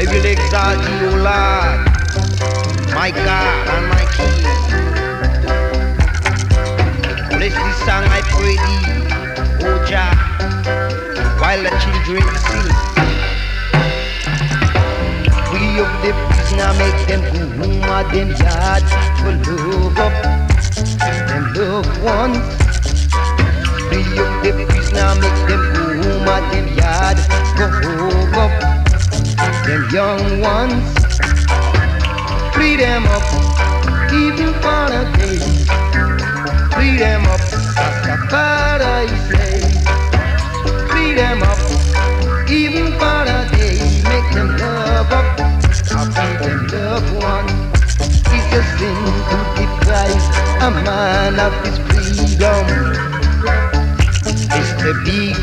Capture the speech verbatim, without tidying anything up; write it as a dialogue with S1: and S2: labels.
S1: will exalt thee, O Lord, my God and my King. Bless this song, I pray thee, O Jah, while the children sing. Free up the prisoner, make them go home at them yard for love up them loved ones. Free up the prisoner, make them go home at them yard for hug up them young ones. Free them up, even for a day. Free them up, Rastafari say. Free them up, even for a day. Make them love up, I'll feed them loved one. It's a sin to deprive a man of his freedom. It's the big